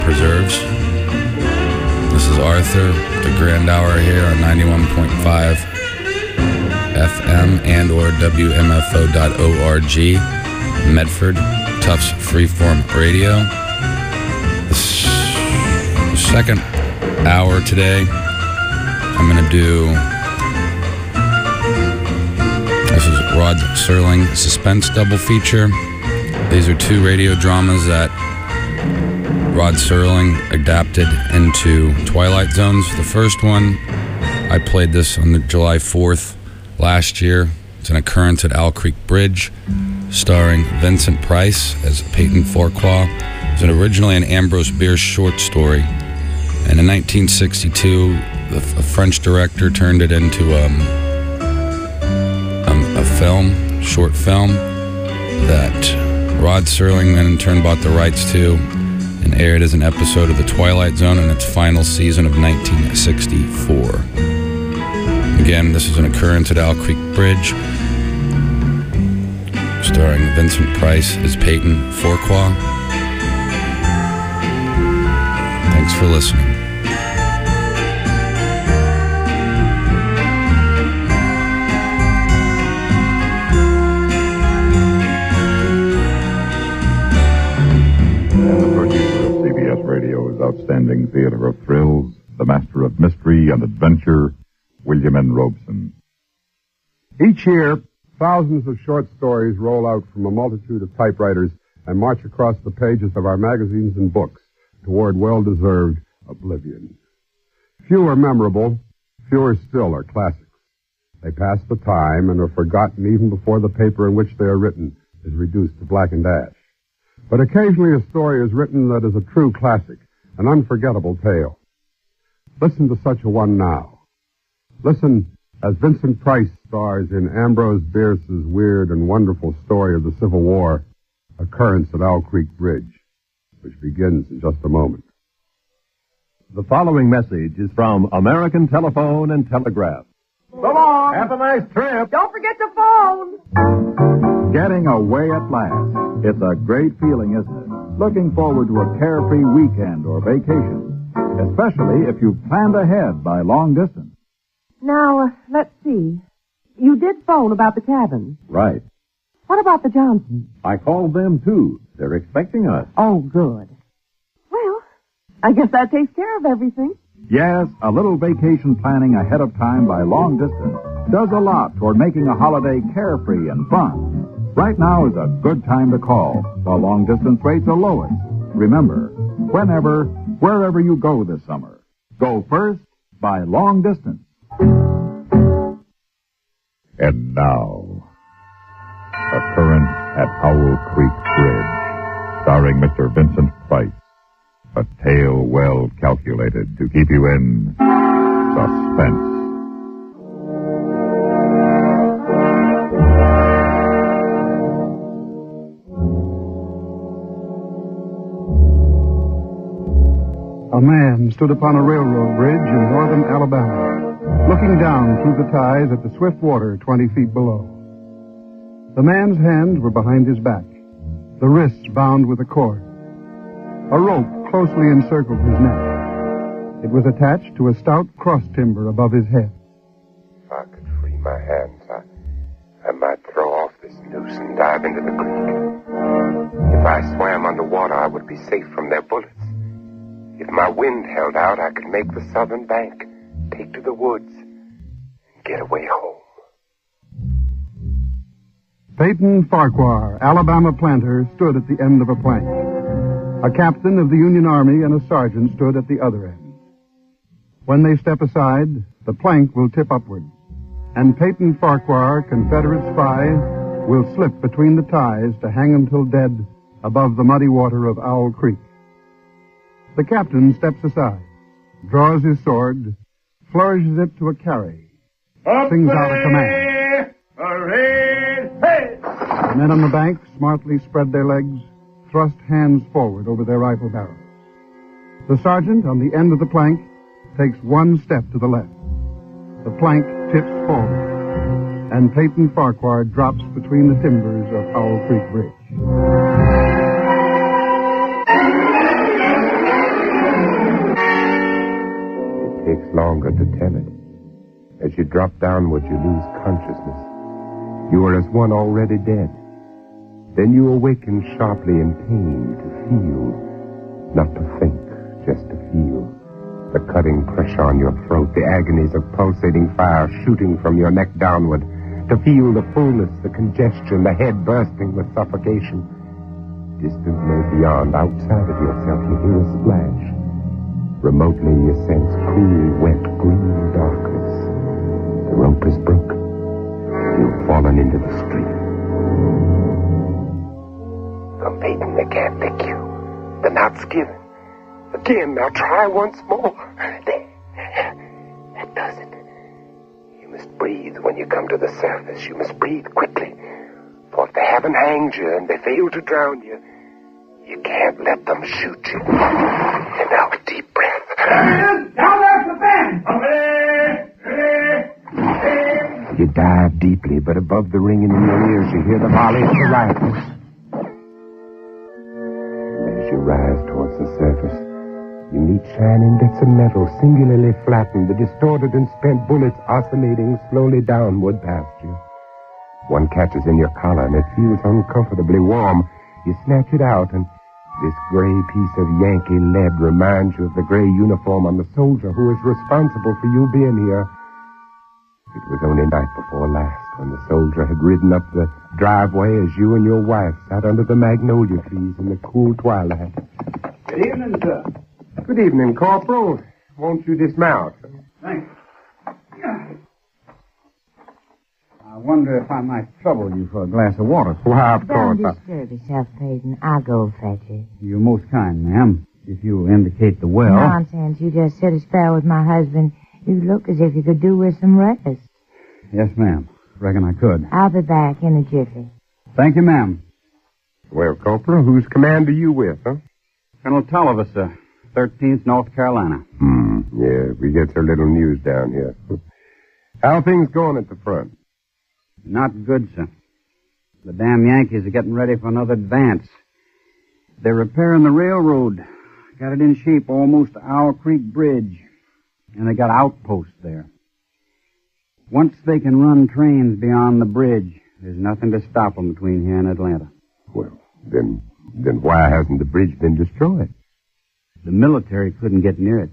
Preserves. This is Arthur, the Grand Hour here on 91.5 FM and or WMFO.org, Medford, Tufts Freeform Radio. The second hour today, I'm going to do, this is Rod Serling Suspense Double Feature. These are two radio dramas that Rod Serling adapted into Twilight Zones. The first one, I played this on the July 4th last year. It's an occurrence at Owl Creek Bridge, starring Vincent Price as Peyton Farquhar. It was originally an Ambrose Bierce short story. And in 1962, a French director turned it into a film, short film, that Rod Serling then in turn bought the rights to and aired as an episode of The Twilight Zone in its final season of 1964. Again, this is an occurrence at Owl Creek Bridge, starring Vincent Price as Peyton Farquhar. Thanks for listening. Outstanding theater of thrills, the master of mystery and adventure, William N. Robeson. Each year, thousands of short stories roll out from a multitude of typewriters and march across the pages of our magazines and books toward well-deserved oblivion. Few are memorable, fewer still are classics. They pass the time and are forgotten even before the paper in which they are written is reduced to blackened ash. But occasionally a story is written that is a true classic, an unforgettable tale. Listen to such a one now. Listen as Vincent Price stars in Ambrose Bierce's weird and wonderful story of the Civil War, Occurrence at Owl Creek Bridge, which begins in just a moment. The following message is from American Telephone and Telegraph. So long. Have a nice trip. Don't forget to phone. Getting away at last. It's a great feeling, isn't it? Looking forward to a carefree weekend or vacation, especially if you've planned ahead by long distance. Now, let's see. You did phone about the cabin. Right. What about the Johnsons? I called them, too. They're expecting us. Oh, good. Well, I guess that takes care of everything. Yes, a little vacation planning ahead of time by long distance does a lot toward making a holiday carefree and fun. Right now is a good time to call. The long-distance rates are lowest. Remember, whenever, wherever you go this summer, go first by long distance. And now, Occurrence at Owl Creek Bridge, starring Mr. Vincent Price. A tale well calculated to keep you in suspense. A man stood upon a railroad bridge in northern Alabama, looking down through the ties at the swift water 20 feet below. The man's hands were behind his back, the wrists bound with a cord. A rope closely encircled his neck. It was attached to a stout cross timber above his head. If I could free my hands, I might throw off this noose and dive into the creek. If I swam underwater, I would be safe from their bullets. If my wind held out, I could make the southern bank, take to the woods, and get away home. Peyton Farquhar, Alabama planter, stood at the end of a plank. A captain of the Union Army and a sergeant stood at the other end. When they step aside, the plank will tip upward, and Peyton Farquhar, Confederate spy, will slip between the ties to hang until dead above the muddy water of Owl Creek. The captain steps aside, draws his sword, flourishes it to a carry, sings out a command. The men on the bank smartly spread their legs, thrust hands forward over their rifle barrels. The sergeant on the end of the plank takes one step to the left. The plank tips forward, and Peyton Farquhar drops between the timbers of Owl Creek Bridge. takes longer to tell it. As you drop downward, you lose consciousness. You are as one already dead. Then you awaken sharply in pain to feel, not to think, just to feel. The cutting pressure on your throat, the agonies of pulsating fire shooting from your neck downward. To feel the fullness, the congestion, the head bursting with suffocation. Distantly beyond, outside of yourself, you hear a splash. Remotely, you sense cool, wet, green darkness. The rope is broken. You've fallen into the stream. From Peyton, they can't pick you. The knot's given. Again, now try once more. There. That does it. You must breathe when you come to the surface. You must breathe quickly. For if they haven't hanged you and they fail to drown you, you can't let them shoot you. And now a deep breath. Down there for Ben! You dive deeply, but above the ringing in your ears, you hear the volley of the rifles. And as you rise towards the surface, you meet shining bits of metal, singularly flattened, the distorted and spent bullets oscillating slowly downward past you. One catches in your collar, and it feels uncomfortably warm. You snatch it out, and this gray piece of Yankee lead reminds you of the gray uniform on the soldier who is responsible for you being here. It was only night before last when the soldier had ridden up the driveway as you and your wife sat under the magnolia trees in the cool twilight. Good evening, sir. Good evening, Corporal. Won't you dismount? Thanks. I wonder if I might trouble you for a glass of water. Why, of Don't course. disturb yourself, Peyton. I'll go fetch it. You're most kind, ma'am. If you'll indicate the well. Nonsense. You just sit a spell with my husband. You look as if you could do with some rest. Yes, ma'am. Reckon I could. I'll be back in a jiffy. Thank you, ma'am. Well, Corporal, whose command are you with, huh? Colonel Tolliver, sir. 13th North Carolina. Yeah, we get so little news down here. How are things going at the front? Not good, sir. The damn Yankees are getting ready for another advance. They're repairing the railroad. Got it in shape almost to Owl Creek Bridge. And they got outposts there. Once they can run trains beyond the bridge, there's nothing to stop them between here and Atlanta. Well, then why hasn't the bridge been destroyed? The military couldn't get near it.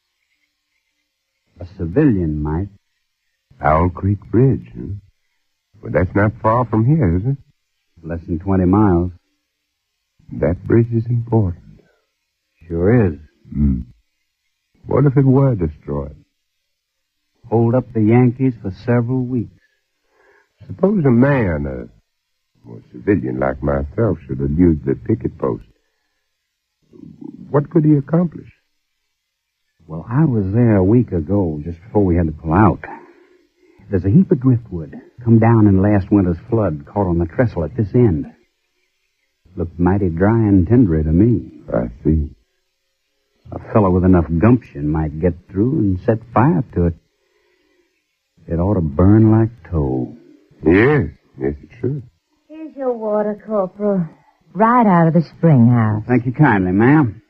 A civilian might. Owl Creek Bridge, huh? Well, that's not far from here, is it? Less than 20 miles. That bridge is important. Sure is. What if it were destroyed? Hold up the Yankees for several weeks. Suppose a man, a civilian like myself, should elude the picket post. What could he accomplish? Well, I was there a week ago, just before we had to pull out. There's a heap of driftwood come down in last winter's flood, caught on the trestle at this end. Looked mighty dry and tendery to me. I see. A fellow with enough gumption might get through and set fire to it. It ought to burn like tow. Yes, it should. Here's your water, Corporal. Right out of the spring house. Thank you kindly, ma'am.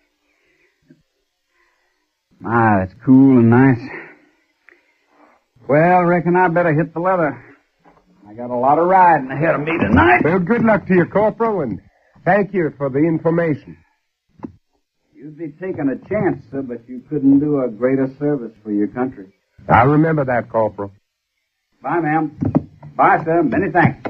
My, that's cool and nice. Well, reckon I better hit the leather. I got a lot of riding ahead of me tonight. Well, good luck to you, Corporal, and thank you for the information. You'd be taking a chance, sir, but you couldn't do a greater service for your country. I'll remember that, Corporal. Bye, ma'am. Bye, sir. Many thanks.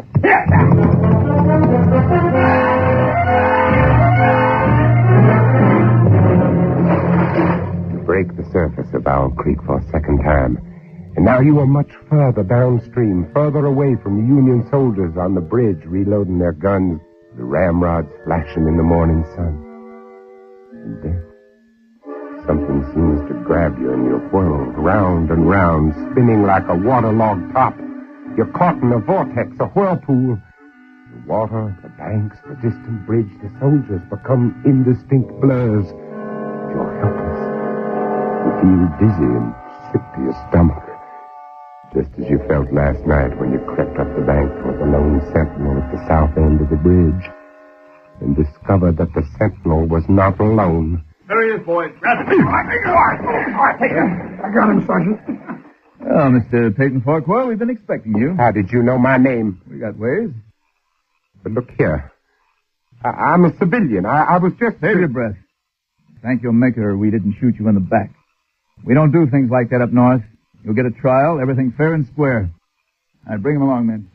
You break the surface of Owl Creek for a second time. And now you are much further downstream, further away from the Union soldiers on the bridge reloading their guns, the ramrods flashing in the morning sun. And then something seems to grab you and you're whirled round and round, spinning like a waterlogged top. You're caught in a vortex, a whirlpool. The water, the banks, the distant bridge, the soldiers become indistinct blurs. You're helpless. You feel dizzy and sick to your stomach. Just as you felt last night when you crept up the bank toward the lone sentinel at the south end of the bridge and discovered that the sentinel was not alone. There he is, boys. Grab him. All right, take him. I got him, Sergeant. Oh, Mr. Peyton Farquhar, we've been expecting you. How did you know my name? We got ways. But look here. I'm a civilian. I was just... Save your breath. Thank your maker we didn't shoot you in the back. We don't do things like that up north. You'll get a trial, everything fair and square. All right, bring him along, men.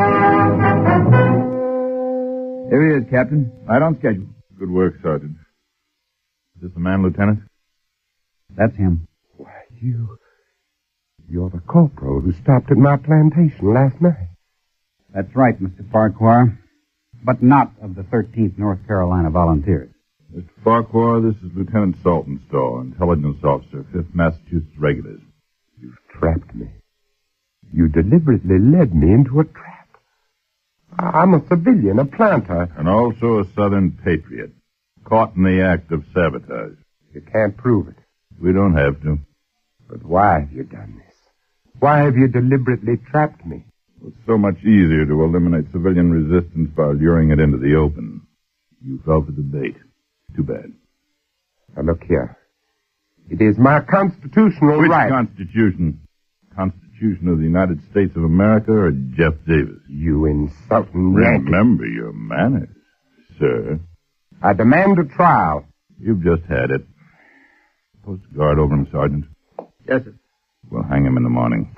Here he is, Captain. Right on schedule. Good work, Sergeant. Is this the man, Lieutenant? That's him. Why, you're the corporal who stopped at my plantation last night. That's right, Mr. Farquhar. But not of the 13th North Carolina Volunteers. Mr. Farquhar, this is Lieutenant Saltonstall, intelligence officer, 5th Massachusetts Regulars. You've trapped me. You deliberately led me into a trap. I'm a civilian, a planter. And also a Southern patriot, caught in the act of sabotage. You can't prove it. We don't have to. But why have you done this? Why have you deliberately trapped me? It's so much easier to eliminate civilian resistance by luring it into the open. You fell for the bait. Too bad. Now look here. It is my constitutional Which right. Constitution? Constitution of the United States of America or Jeff Davis? You insulting Yankee. Remember your manners, sir. I demand a trial. You've just had it. Post a guard over him, Sergeant. Yes, sir. We'll hang him in the morning.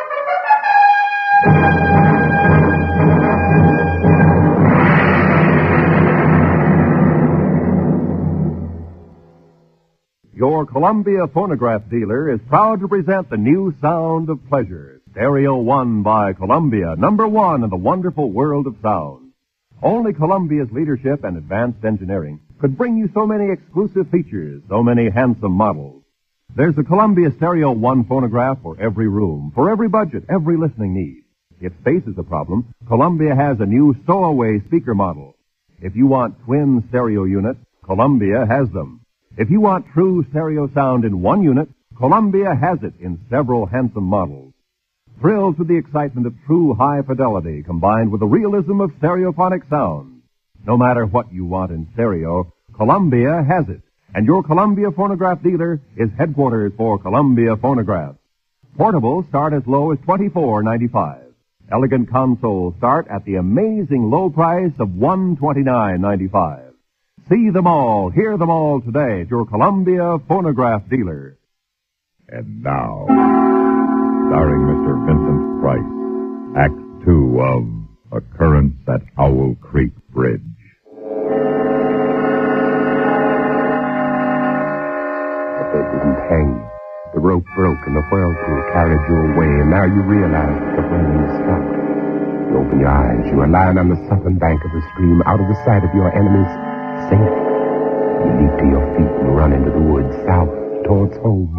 Your Columbia phonograph dealer is proud to present the new sound of pleasure. Stereo One by Columbia, #1 in the wonderful world of sound. Only Columbia's leadership and advanced engineering could bring you so many exclusive features, so many handsome models. There's a Columbia Stereo One phonograph for every room, for every budget, every listening need. If space is a problem, Columbia has a new stowaway speaker model. If you want twin stereo units, Columbia has them. If you want true stereo sound in one unit, Columbia has it in several handsome models. Thrills with the excitement of true high fidelity combined with the realism of stereophonic sound. No matter what you want in stereo, Columbia has it. And your Columbia phonograph dealer is headquarters for Columbia Phonographs. Portables start as low as $24.95. Elegant consoles start at the amazing low price of $129.95. See them all, hear them all today at your Columbia phonograph dealer. And now, starring Mr. Vincent Price, Act 2 of Occurrence at Owl Creek Bridge. But they didn't hang you. The rope broke and the whirlpool carried you away, and now you realize that the whirling has stopped. You open your eyes. You are lying on the southern bank of the stream, out of the sight of your enemies. Safe. You leap to your feet and run into the woods south towards home.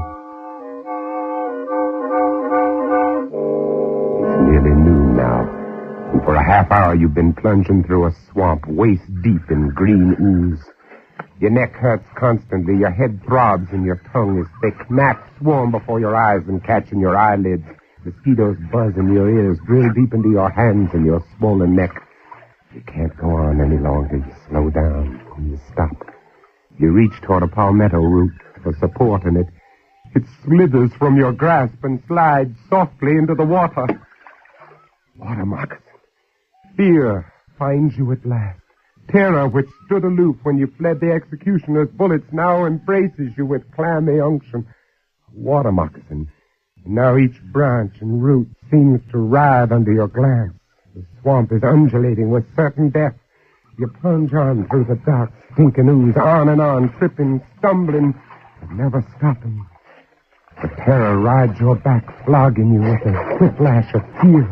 It's nearly noon now, and for a half hour you've been plunging through a swamp waist deep in green ooze. Your neck hurts constantly, your head throbs, and your tongue is thick. Gnats swarm before your eyes and catch in your eyelids. Mosquitoes buzz in your ears, drill deep into your hands and your swollen neck. You can't go on any longer. You slow down and you stop. You reach toward a palmetto root for support, and it slithers from your grasp and slides softly into the water. Water moccasin. Fear finds you at last. Terror, which stood aloof when you fled the executioner's bullets, now embraces you with clammy unction. Water moccasin. And now each branch and root seems to writhe under your glance. The swamp is undulating with certain death. You plunge on through the dark, stinking ooze, on and on, tripping, stumbling, but never stopping. The terror rides your back, flogging you with a whiplash of fear.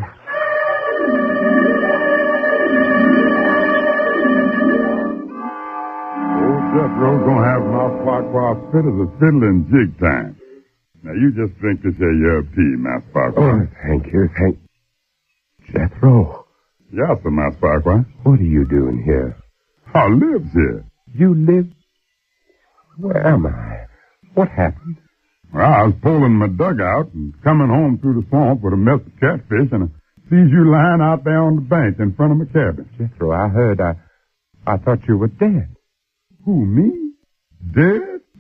Old Jethro's gonna have my Farquhar fit as a fiddle in jig time. Now, you just drink this here your tea, Master Farquhar. Oh, thank you. Jethro. Yes, sir, Master Farquhar. What are you doing here? I lives here. You live? Where am I? What happened? Well, I was pulling my dugout and coming home through the swamp with a mess of catfish, and I sees you lying out there on the bank in front of my cabin. Jethro, I heard. I thought you were dead. Who, me? Dead?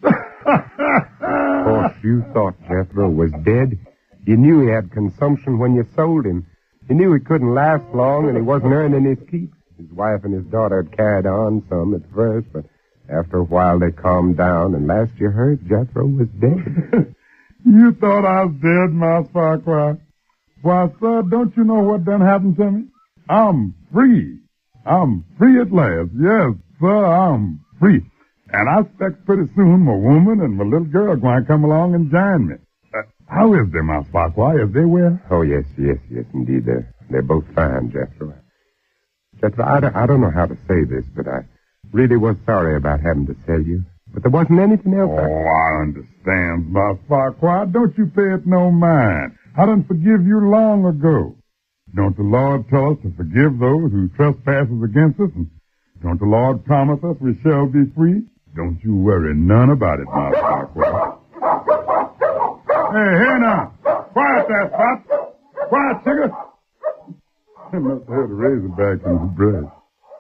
you thought Jethro was dead. You knew he had consumption when you sold him. You knew he couldn't last long and he wasn't earning his keep. His wife and his daughter had carried on some at first, but after a while they calmed down, and last you heard, Jethro was dead. You thought I was dead, Mouse Farquhar. Why, sir, don't you know what done happened to me? I'm free. I'm free at last. Yes, sir, I'm free. And I expect pretty soon my woman and my little girl going to come along and join me. How is they, Mouse Farquhar? Is they well? Oh, yes, indeed. They're both fine, Jethro. Jethro, I don't know how to say this, but I really was sorry about having to sell you. But there wasn't anything else. I understand, Mouse Farquhar. Don't you pay it no mind. I done forgive you long ago. Don't the Lord tell us to forgive those who trespasses against us? And don't the Lord promise us we shall be free? Don't you worry none about it, Mouse Farquhar. Hey, here now. Quiet there, Spot. Quiet, sugar. I must have had a razorback in his breast.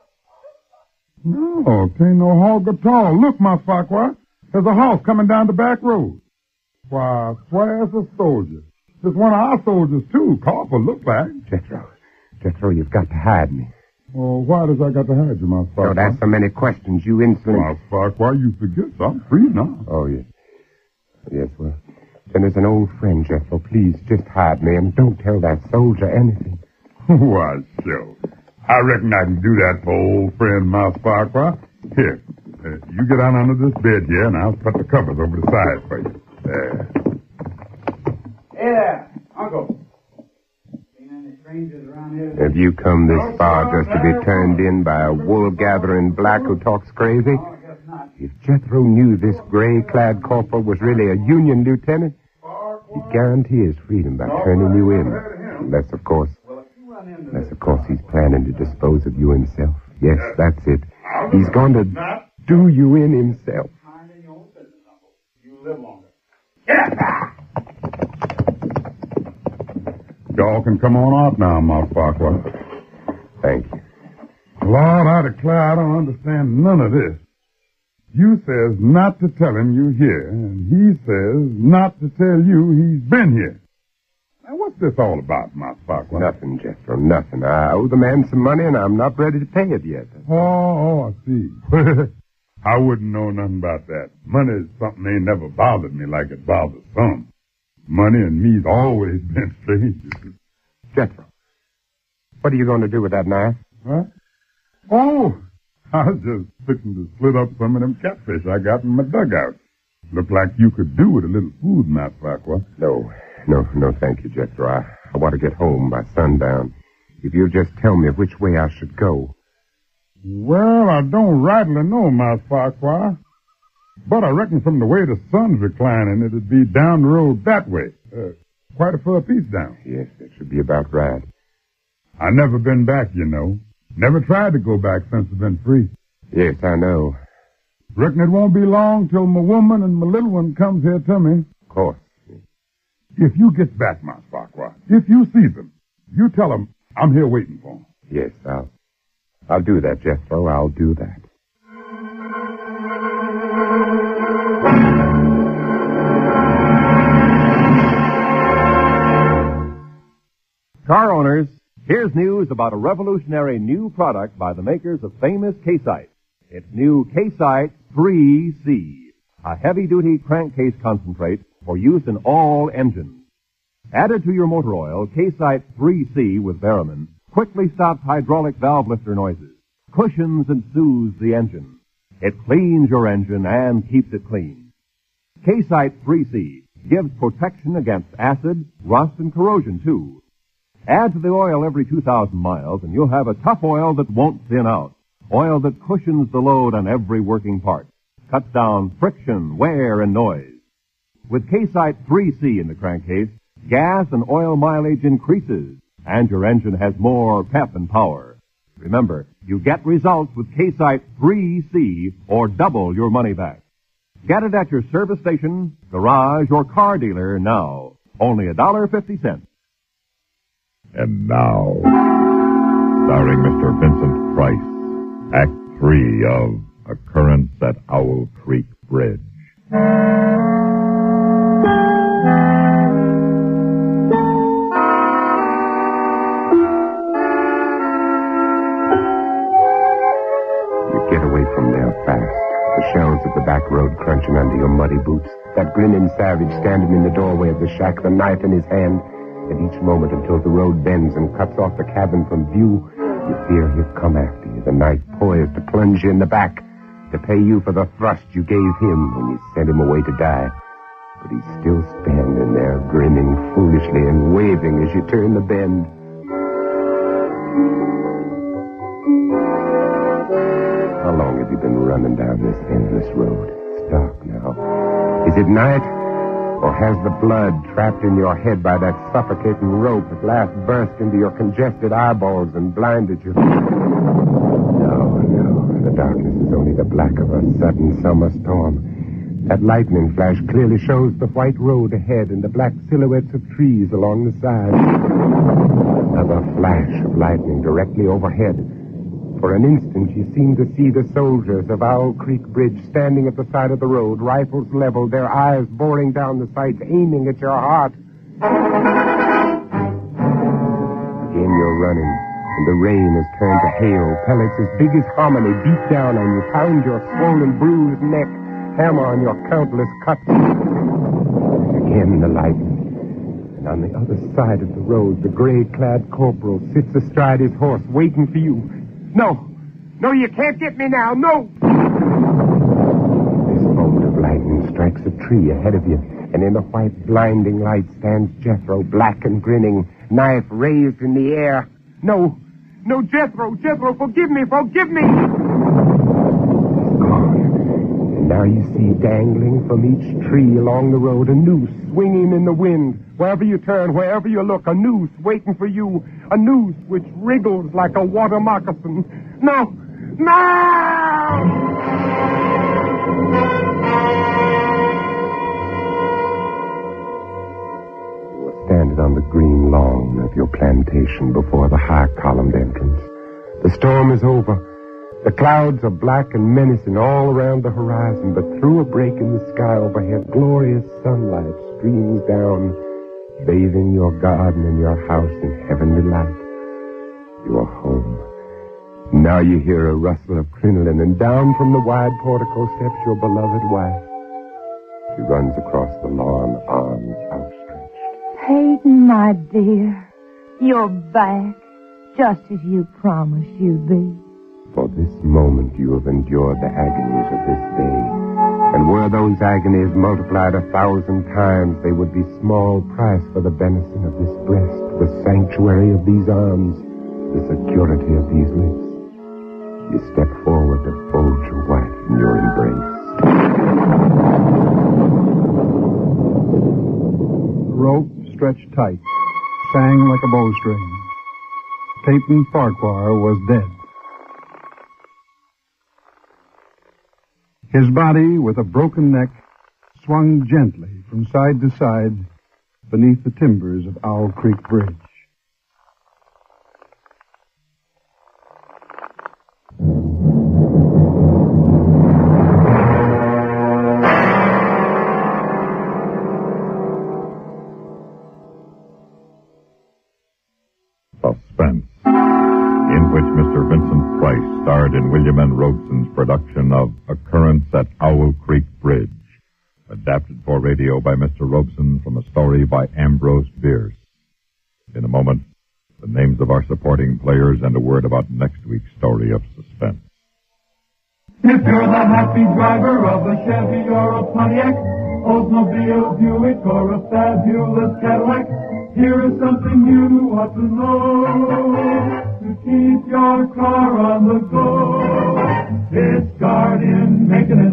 No, it ain't no hog at all. Look, Mouse Farquhar. There's a horse coming down the back road. Why, swears a soldier. There's one of our soldiers, too. Corporal, look like. Jethro, you've got to hide me. Well, why does I got to hide you, Mouse Farquhar? Don't ask so many questions, you insolent... Mouse Farquhar, you forget I'm free now. Oh, yes. Yes, well, then there's an old friend, Jethro. Please, just hide me and don't tell that soldier anything. Why, sure. I reckon I can do that for old friend Mouse Farquhar. Here, you get on under this bed here, and I'll put the covers over the side for you. There. Hey there, Uncle. Seen any strangers around here? Have you come this far just to be turned in by a wool-gathering black who talks crazy? Oh, I guess not. If Jethro knew this gray-clad corporal was really a Union lieutenant, he'd guarantee his freedom by turning you in. Unless, of course, he's planning to dispose of you himself. Yes, that's it. He's going to do you in himself. Mind in your own business, Uncle. You live longer. Y'all can come on out now, Mouse Farquhar. Thank you. Lord, I declare I don't understand none of this. You says not to tell him you here, and he says not to tell you he's been here. Now, what's this all about, Mouse Farquhar? Nothing, Jethro, nothing. I owe the man some money, and I'm not ready to pay it yet. Oh, I see. I wouldn't know nothing about that. Money is something ain't never bothered me like it bothers some. Money and me's always been strangers. Jethro, what are you going to do with that knife? Huh? Oh, I was just fixing to slit up some of them catfish I got in my dugout. Looked like you could do with a little food, Mouse Farquhar. No, thank you, Jethro. I want to get home by sundown. If you'll just tell me which way I should go. Well, I don't rightly know, Mouse Farquhar. But I reckon from the way the sun's reclining, it'd be down the road that way. Quite a far piece down. Yes, that should be about right. I never been back, you know. Never tried to go back since I've been free. Yes, I know. Reckon it won't be long till my woman and my little one comes here to me. Of course. If you get back, Mouse Farquhar, if you see them, you tell them I'm here waiting for them. Yes, I'll do that, Jethro. I'll do that. Car owners, here's news about a revolutionary new product by the makers of famous K-Site. It's new K-Site 3C, a heavy-duty crankcase concentrate for use in all engines. Added to your motor oil, K-Site 3C with Barrowman quickly stops hydraulic valve lifter noises, cushions and soothes the engine. It cleans your engine and keeps it clean. K-Site 3C gives protection against acid, rust, and corrosion, too. Add to the oil every 2,000 miles, and you'll have a tough oil that won't thin out. Oil that cushions the load on every working part, cuts down friction, wear, and noise. With K-Site 3C in the crankcase, gas and oil mileage increases, and your engine has more pep and power. Remember, you get results with K-Site 3C or double your money back. Get it at your service station, garage, or car dealer now. Only $1.50. And now, starring Mr. Vincent Price, Act 3 of Occurrence at Owl Creek Bridge. Muddy Boots, that grinning savage standing in the doorway of the shack, the knife in his hand. At each moment until the road bends and cuts off the cabin from view, you fear he'll come after you, the knife poised to plunge you in the back, to pay you for the thrust you gave him when you sent him away to die. But he's still standing there, grinning foolishly and waving as you turn the bend. How long have you been running down this endless road? It's dark now. Is it night? Or has the blood trapped in your head by that suffocating rope at last burst into your congested eyeballs and blinded you? No. The darkness is only the black of a sudden summer storm. That lightning flash clearly shows the white road ahead and the black silhouettes of trees along the side. Another flash of lightning directly overhead. For an instant, you seem to see the soldiers of Owl Creek Bridge standing at the side of the road, rifles leveled, their eyes boring down the sights, aiming at your heart. Again you're running, and the rain has turned to hail. Pellets as big as hominy beat down on you, pound your swollen, bruised neck, hammer on your countless cuts. Again the lightning. And on the other side of the road, the gray-clad corporal sits astride his horse, waiting for you. No, you can't get me now, no! This bolt of lightning strikes a tree ahead of you, and in the white, blinding light stands Jethro, black and grinning, knife raised in the air. No, Jethro, forgive me! He's gone. And now you see dangling from each tree along the road a noose swinging in the wind. Wherever you turn, wherever you look, a noose waiting for you. A noose which wriggles like a water moccasin. No! You were standing on the green lawn of your plantation before the high-columned entrance. The storm is over. The clouds are black and menacing all around the horizon, but through a break in the sky overhead, glorious sunlight streams down, bathing your garden and your house in heavenly light. You are home. Now you hear a rustle of crinoline, and down from the wide portico steps your beloved wife. She runs across the lawn, arms outstretched. Hayden, my dear, you're back, just as you promised you'd be. For this moment you have endured the agonies of this day. And were those agonies multiplied 1,000 times, they would be small price for the benison of this breast, the sanctuary of these arms, the security of these lips. You step forward to fold your wife in your embrace. The rope stretched tight, sang like a bowstring. Peyton Farquhar was dead. His body, with a broken neck, swung gently from side to side beneath the timbers of Owl Creek Bridge. Suspense, in which Mr. Vincent Price starred in William N. Robeson's production of Occurrence at Owl Creek Bridge, adapted for radio by Mr. Robeson from a story by Ambrose Bierce. In a moment, the names of our supporting players and a word about next week's story of suspense. If you're the happy driver of a Chevy or a Pontiac, Oldsmobile, Buick, or a fabulous Cadillac, here is something you ought to know to keep your car on the go. It's Guardian Maintenance,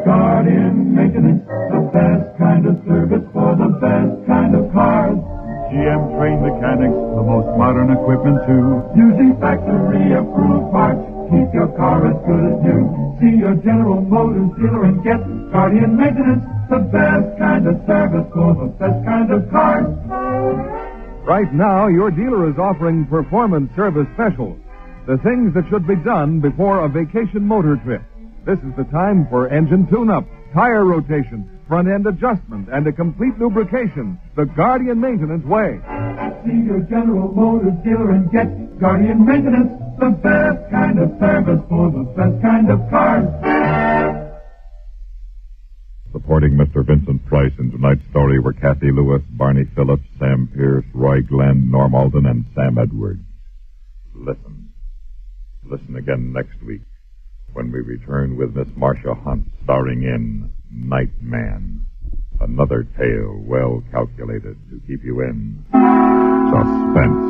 the best kind of service for the best kind of cars. GM trained mechanics, the most modern equipment too. Using factory-approved parts, keep your car as good as new. See your General Motors dealer and get Guardian Maintenance, the best kind of service for the best kind of cars. Right now, your dealer is offering performance service specials. The things that should be done before a vacation motor trip. This is the time for engine tune-up, tire rotation, front-end adjustment, and a complete lubrication. The Guardian Maintenance way. See your General Motors dealer and get Guardian Maintenance, the best kind of service for the best kind of cars. Supporting Mr. Vincent Price in tonight's story were Kathy Lewis, Barney Phillips, Sam Pierce, Roy Glenn, Norm Alden, and Sam Edwards. Listen. Listen again next week when we return with Miss Marcia Hunt, starring in Night Man. Another tale well calculated to keep you in suspense.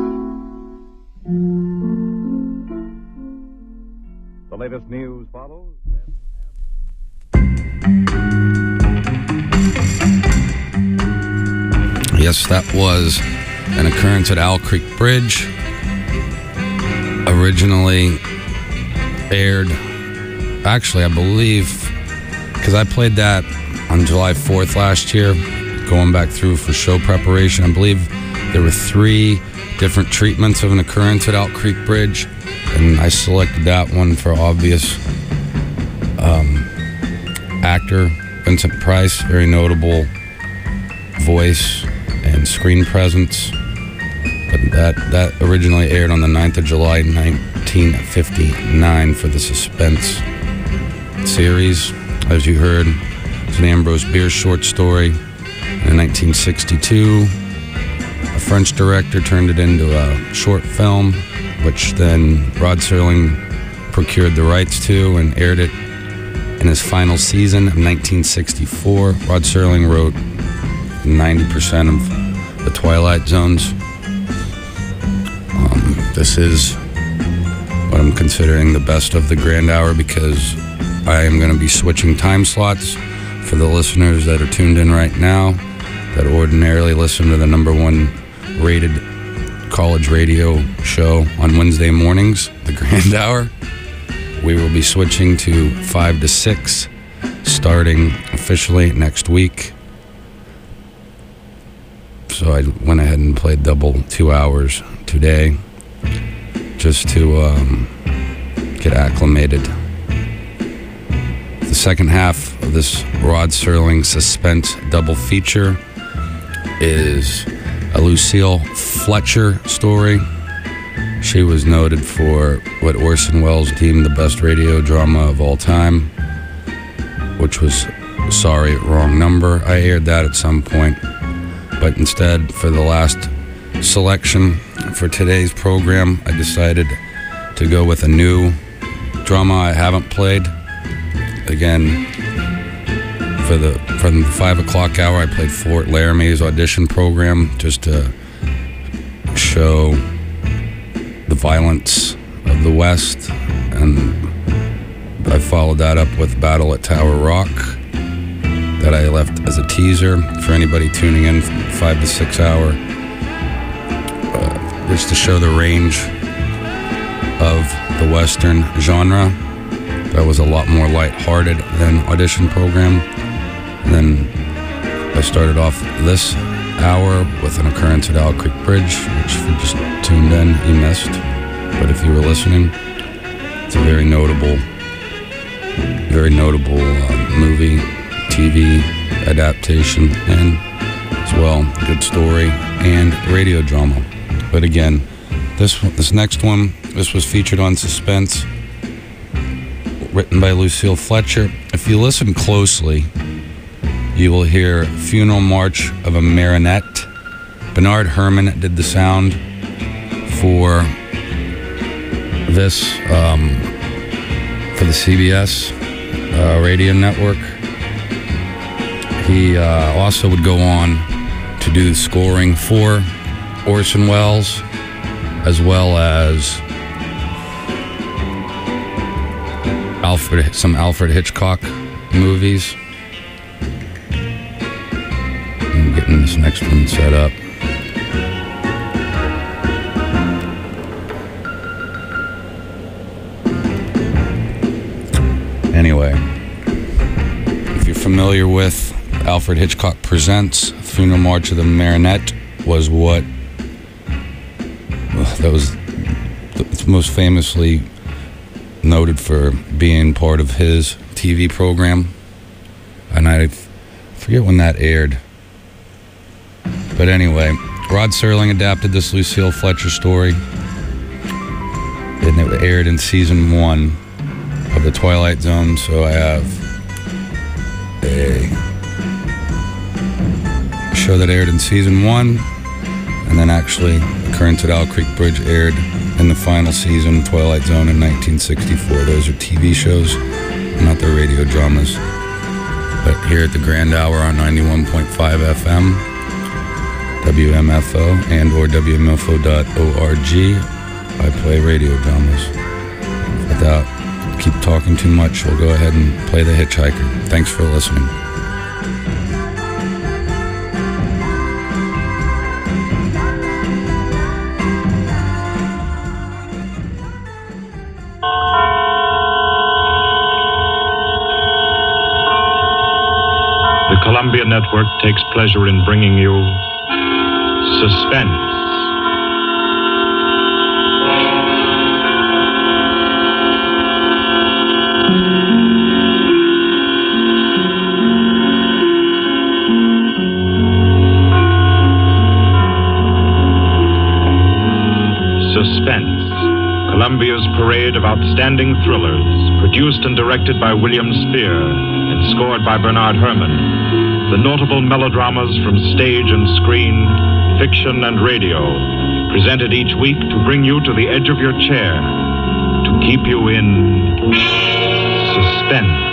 The latest news follows. Yes, that was an occurrence at Owl Creek Bridge. Originally aired, actually, I believe, because I played that on July 4th last year, going back through for show preparation. I believe there were 3 different treatments of an occurrence at Owl Creek Bridge, and I selected that one for obvious. Actor Vincent Price, very notable voice and screen presence. But that originally aired on the 9th of July, 1959 for the Suspense series. As you heard, it's an Ambrose Bierce short story. In 1962, a French director turned it into a short film, which then Rod Serling procured the rights to and aired it in his final season of 1964. Rod Serling wrote 90% of the Twilight Zones. This is what I'm considering the best of the Grand Hour, because I am going to be switching time slots for the listeners that are tuned in right now that ordinarily listen to the #1 rated college radio show on Wednesday mornings, the Grand Hour. We will be switching to 5 to 6 starting officially next week. So I went ahead and played double 2 hours today just to get acclimated. The second half of this Rod Serling suspense double feature is a Lucille Fletcher story. She was noted for what Orson Welles deemed the best radio drama of all time, which was Sorry, Wrong Number. I aired that at some point, but instead, for the last selection for today's program, I decided to go with a new drama I haven't played. Again, from the 5 o'clock hour, I played Fort Laramie's audition program just to show the violence of the West, and I followed that up with Battle at Tower Rock that I left as a teaser for anybody tuning in 5 to 6 hour, just to show the range of the Western genre. That was a lot more lighthearted than audition program. And then I started off this hour with an occurrence at Owl Creek Bridge, which if you just tuned in, you missed. But if you were listening, it's a very notable movie, TV adaptation, and as well, good story and radio drama. But again, this next one, this was featured on Suspense, written by Lucille Fletcher. If you listen closely, you will hear Funeral March of a Marionette. Bernard Herrmann did the sound for this, for the CBS radio network. He also would go on to do scoring for Orson Welles, as well as some Alfred Hitchcock movies. I'm getting this next one set up. Anyway, if you're familiar with Alfred Hitchcock Presents, Funeral March of the Marionette was what that was most famously noted for being part of his TV program, and I forget when that aired. But anyway, Rod Serling adapted this Lucille Fletcher story, and it aired in season 1 of The Twilight Zone. So I have a show that aired in season 1, and then actually Occurrence at Owl Creek Bridge aired in the final season, Twilight Zone, in 1964. Those are TV shows, not the radio dramas. But here at the Grand Hour on 91.5 FM, WMFO, and or WMFO.org, I play radio dramas. Without keep talking too much, we'll go ahead and play The Hitchhiker. Thanks for listening. The Columbia Network takes pleasure in bringing you Suspense. Suspense, Columbia's parade of outstanding thrillers, produced and directed by William Spear and scored by Bernard Herrmann. The notable melodramas from stage and screen, fiction and radio, presented each week to bring you to the edge of your chair, to keep you in suspense.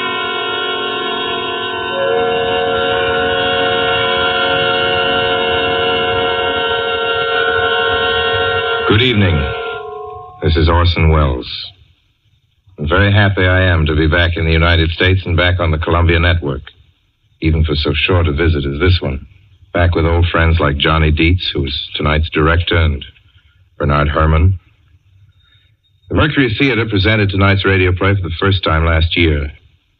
Good evening. This is Orson Welles. I'm very happy I am to be back in the United States and back on the Columbia Network, even for so short a visit as this one. Back with old friends like Johnny Dietz, who is tonight's director, and Bernard Herrmann. The Mercury Theater presented tonight's radio play for the first time last year.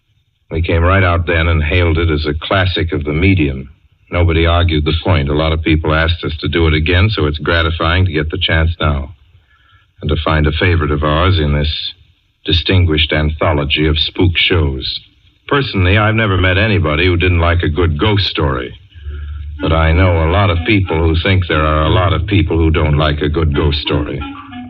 We came right out then and hailed it as a classic of the medium. Nobody argued the point. A lot of people asked us to do it again, so it's gratifying to get the chance now. And to find a favorite of ours in this distinguished anthology of spook shows. Personally, I've never met anybody who didn't like a good ghost story. But I know a lot of people who think there are a lot of people who don't like a good ghost story.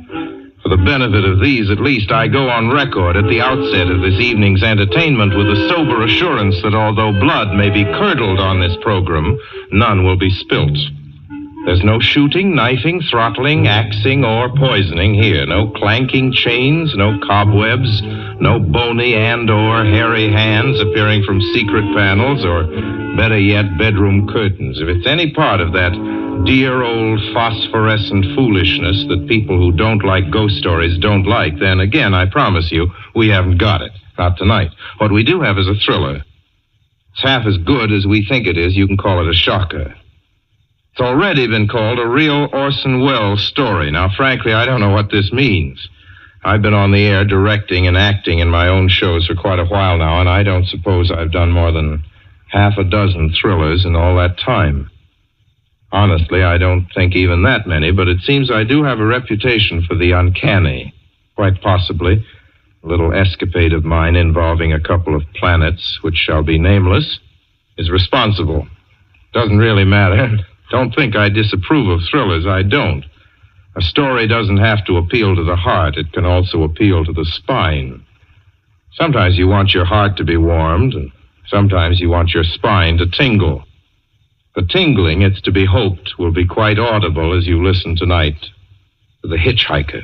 For the benefit of these, at least, I go on record at the outset of this evening's entertainment with the sober assurance that although blood may be curdled on this program, none will be spilt. There's no shooting, knifing, throttling, axing, or poisoning here. No clanking chains, no cobwebs, no bony and or hairy hands appearing from secret panels, or better yet, bedroom curtains. If it's any part of that dear old phosphorescent foolishness that people who don't like ghost stories don't like, then again, I promise you, we haven't got it. Not tonight. What we do have is a thriller. It's half as good as we think it is. You can call it a shocker. It's already been called a real Orson Welles story. Now, frankly, I don't know what this means. I've been on the air directing and acting in my own shows for quite a while now, and I don't suppose I've done more than half a dozen thrillers in all that time. Honestly, I don't think even that many, but it seems I do have a reputation for the uncanny. Quite possibly, a little escapade of mine involving a couple of planets, which shall be nameless, is responsible. Doesn't really matter. Don't think I disapprove of thrillers. I don't. A story doesn't have to appeal to the heart. It can also appeal to the spine. Sometimes you want your heart to be warmed, and sometimes you want your spine to tingle. The tingling, it's to be hoped, will be quite audible as you listen tonight to The Hitchhiker.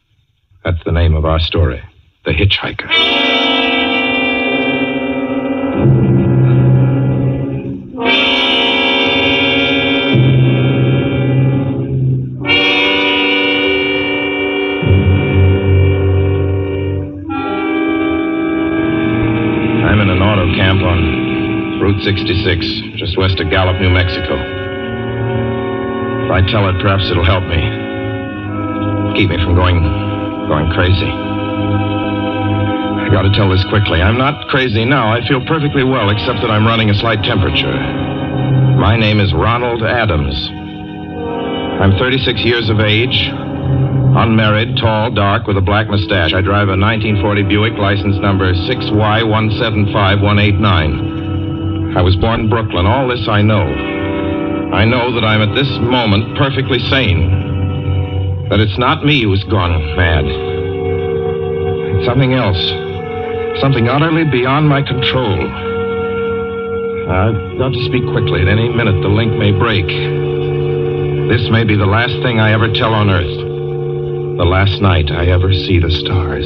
That's the name of our story, The Hitchhiker. Camp on Route 66, just west of Gallup, New Mexico. If I tell it, perhaps it'll help me. Keep me from going crazy. I gotta tell this quickly. I'm not crazy now. I feel perfectly well, except that I'm running a slight temperature. My name is Ronald Adams. I'm 36 years of age, unmarried, tall, dark, with a black mustache. I drive a 1940 Buick, license number 6Y175189. I was born in Brooklyn. All this I know. I know that I'm at this moment perfectly sane. That it's not me who's gone mad. It's something else. Something utterly beyond my control. I've got to speak quickly. At any minute, the link may break. This may be the last thing I ever tell on Earth. The last night I ever see the stars.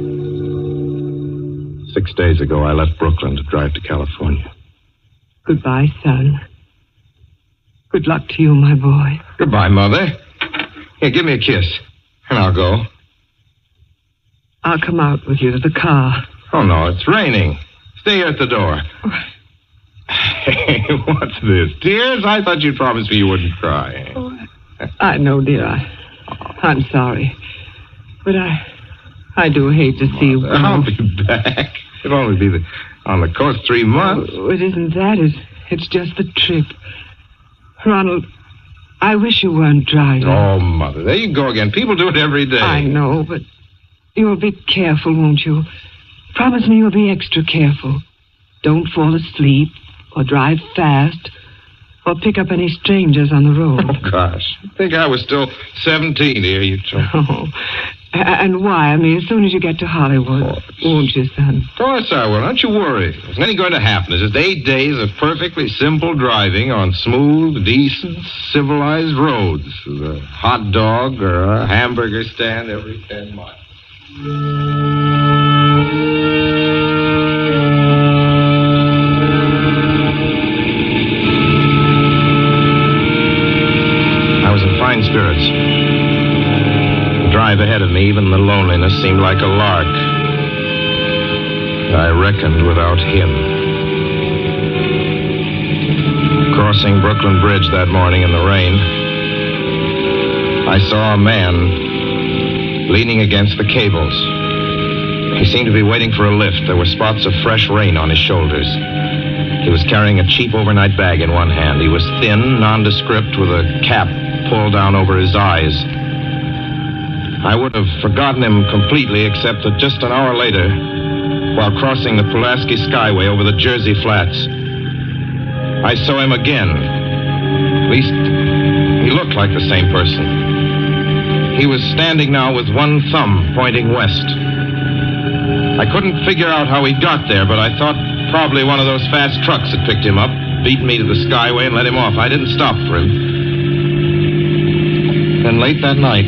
6 days ago, I left Brooklyn to drive to California. Goodbye, son. Good luck to you, my boy. Goodbye, Mother. Here, give me a kiss, and I'll go. I'll come out with you to the car. Oh, no, it's raining. Stay here at the door. Hey, what's this? Tears? I thought you'd promised me you wouldn't cry. I know, dear. I'm sorry. But I do hate to see you go. I'll be back. It'll only be on the coast 3 months. Oh, it isn't that. It's just the trip. Ronald, I wish you weren't driving. Oh, Mother, there you go again. People do it every day. I know, but you'll be careful, won't you? Promise me you'll be extra careful. Don't fall asleep or drive fast or pick up any strangers on the road. Oh, gosh. I think I was still 17 here, you told me. Oh. And why? I mean, as soon as you get to Hollywood, won't you, son? Of course I will. Don't you worry. There's nothing going to happen. It's just 8 days of perfectly simple driving on smooth, decent, civilized roads with a hot dog or a hamburger stand every 10 miles. I was in fine spirits. The drive ahead of me, even the loneliness, seemed like a lark. I reckoned without him. Crossing Brooklyn Bridge that morning in the rain, I saw a man leaning against the cables. He seemed to be waiting for a lift. There were spots of fresh rain on his shoulders. He was carrying a cheap overnight bag in one hand. He was thin, nondescript, with a cap pulled down over his eyes. I would have forgotten him completely, except that just an hour later, while crossing the Pulaski Skyway over the Jersey Flats, I saw him again. At least, he looked like the same person. He was standing now with one thumb pointing west. I couldn't figure out how he got there, but I thought probably one of those fast trucks had picked him up, beaten me to the Skyway, and let him off. I didn't stop for him. Then late that night,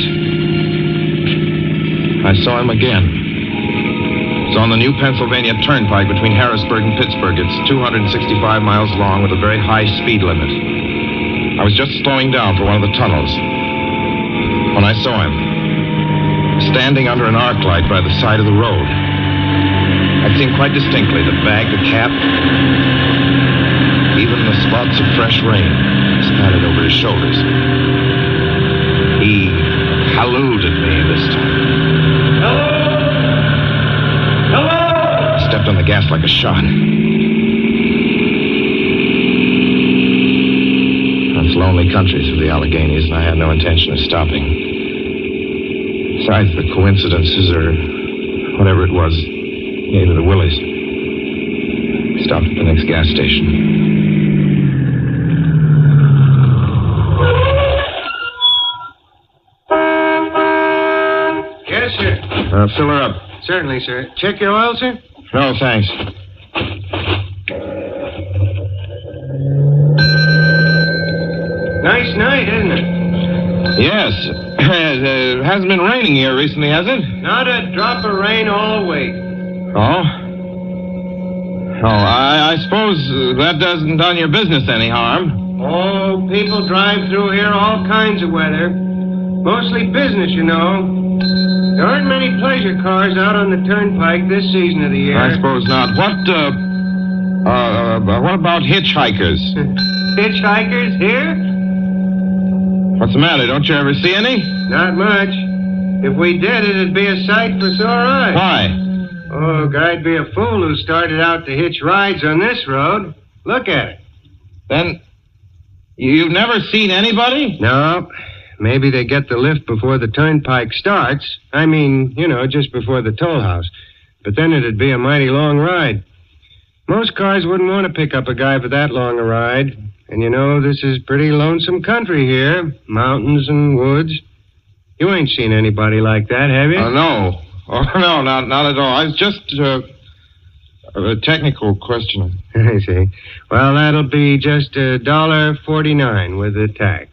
I saw him again. It was on the new Pennsylvania Turnpike between Harrisburg and Pittsburgh. It's 265 miles long with a very high speed limit. I was just slowing down for one of the tunnels when I saw him, standing under an arc light by the side of the road. I'd seen quite distinctly the bag, the cap, even the spots of fresh rain spattered over his shoulders. He hallooed at me this time. Hello! Hello! I stepped on the gas like a shot. It's lonely country through the Alleghenies, and I had no intention of stopping. Besides, the coincidences, or whatever it was, gave me the willies. Stopped at the next gas station. Yes, sir. Fill her up. Certainly, sir. Check your oil, sir? No, thanks. Nice night, isn't it? Yes. It hasn't been raining here recently, has it? Not a drop of rain all week. Oh? Oh, I suppose that doesn't done your business any harm. Oh, people drive through here all kinds of weather. Mostly business, you know. There aren't many pleasure cars out on the turnpike this season of the year. I suppose not. What about hitchhikers? Hitchhikers here? What's the matter? Don't you ever see any? Not much. If we did, it'd be a sight for sore eyes. Why? Oh, guy'd be a fool who started out to hitch rides on this road. Look at it. Then, you've never seen anybody? No. Maybe they get the lift before the turnpike starts. I mean, you know, just before the toll house. But then it'd be a mighty long ride. Most cars wouldn't want to pick up a guy for that long a ride. And you know, this is pretty lonesome country here. Mountains and woods. You ain't seen anybody like that, have you? No. Oh, no, not at all. I was just, A technical question. I see. Well, that'll be just $1.49 with the tax.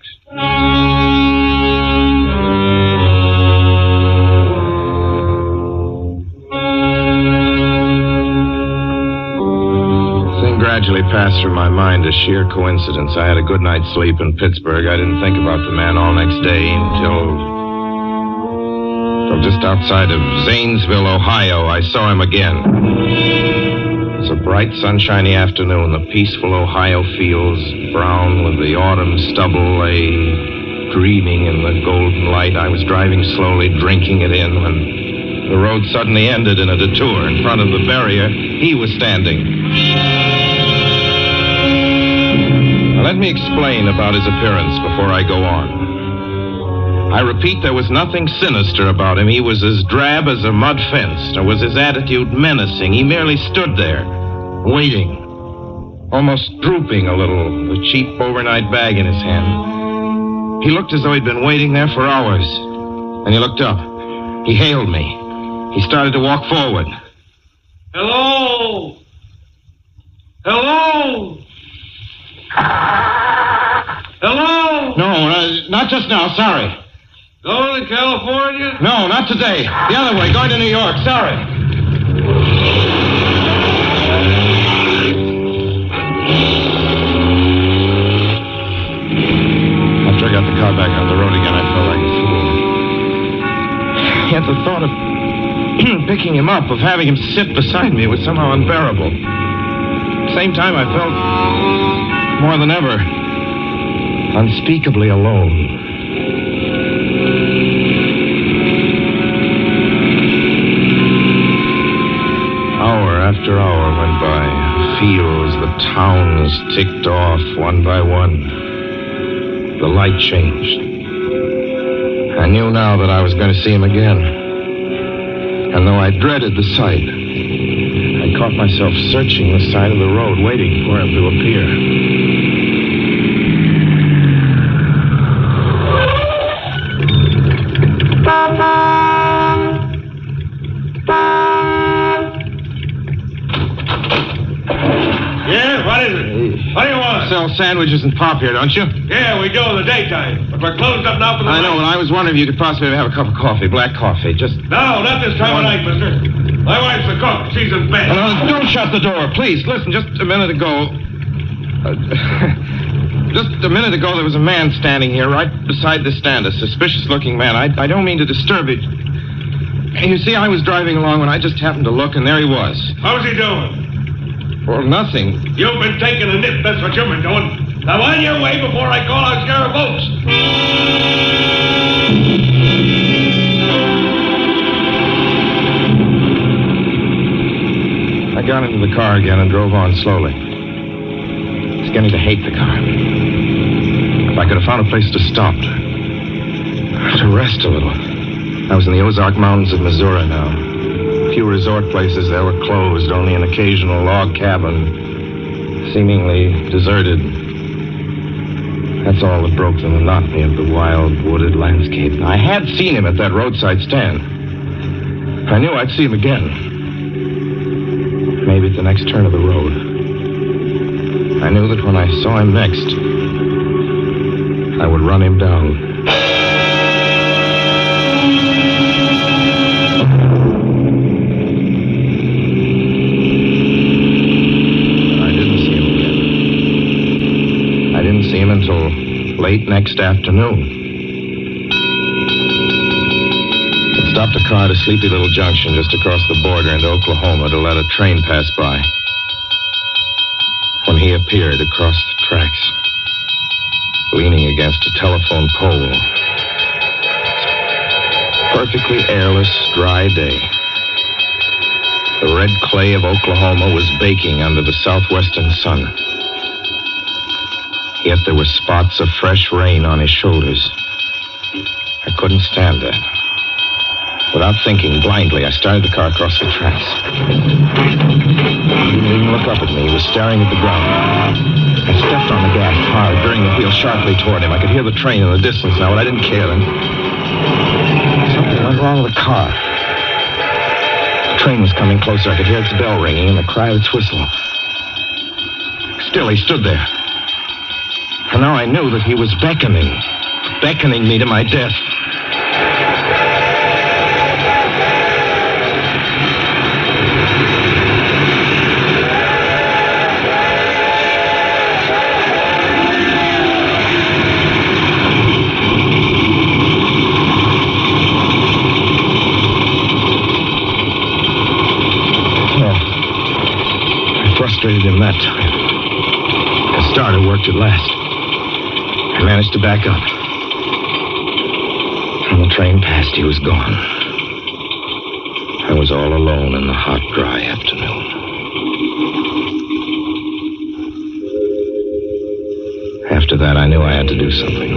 Gradually passed through my mind a sheer coincidence. I had a good night's sleep in Pittsburgh. I didn't think about the man all next day until just outside of Zanesville, Ohio, I saw him again. It was a bright, sunshiny afternoon. The peaceful Ohio fields, brown with the autumn stubble, lay dreaming in the golden light. I was driving slowly, drinking it in, when the road suddenly ended in a detour. In front of the barrier, he was standing. Let me explain about his appearance before I go on. I repeat, there was nothing sinister about him. He was as drab as a mud fence, nor was his attitude menacing. He merely stood there, waiting, almost drooping a little, the cheap overnight bag in his hand. He looked as though he'd been waiting there for hours. And he looked up. He hailed me. He started to walk forward. Hello? Hello? Hello? No, not just now. Sorry. Going to California? No, not today. The other way, going to New York. Sorry. After I got the car back on the road again, I felt like a fool. Yet the thought of picking him up, of having him sit beside me, was somehow unbearable. At the same time, I felt more than ever unspeakably alone. Hour after hour went by. Fields, the towns ticked off one by one. The light changed. I knew now that I was going to see him again. And though I dreaded the sight, I caught myself searching the side of the road, waiting for him to appear. Yeah, what is it? What do you want? Sell sandwiches and pop here, don't you? Yeah, we do in the daytime. But we're closed up now for the night. I know, and I was wondering if you could possibly have a cup of coffee, black coffee, just... No, not this time of night, mister. My wife's the cook. She's in bed. No, don't shut the door, please. Listen, just a minute ago... just a minute ago, there was a man standing here right beside the stand, a suspicious-looking man. I don't mean to disturb you. You see, I was driving along when I just happened to look, and there he was. How's he doing? Well, nothing. You've been taking a nip, that's what you've been doing. Now, on your way before I call out Sheriff Oaks. I got into the car again and drove on slowly. I was beginning to hate the car. If I could have found a place to stop, to rest a little. I was in the Ozark Mountains of Missouri now. Few resort places there were closed, only an occasional log cabin, seemingly deserted. That's all that broke the monotony of the wild, wooded landscape. I had seen him at that roadside stand. I knew I'd see him again. Maybe at the next turn of the road. I knew that when I saw him next, I would run him down. Until late next afternoon. I stopped a car at a sleepy little junction just across the border into Oklahoma to let a train pass by. When he appeared across the tracks, leaning against a telephone pole. Perfectly airless, dry day. The red clay of Oklahoma was baking under the southwestern sun. Yet there were spots of fresh rain on his shoulders. I couldn't stand that. Without thinking, blindly, I started the car across the tracks. He didn't even look up at me. He was staring at the ground. I stepped on the gas hard, veering the wheel sharply toward him. I could hear the train in the distance now, but I didn't care then. Something went wrong with the car. The train was coming closer. I could hear its bell ringing and the cry of its whistle. Still, he stood there. And now I knew that he was beckoning me to my death. Frustrated him that time. The starter worked at last. I managed to back up. When the train passed, he was gone. I was all alone in the hot, dry afternoon. After that, I knew I had to do something.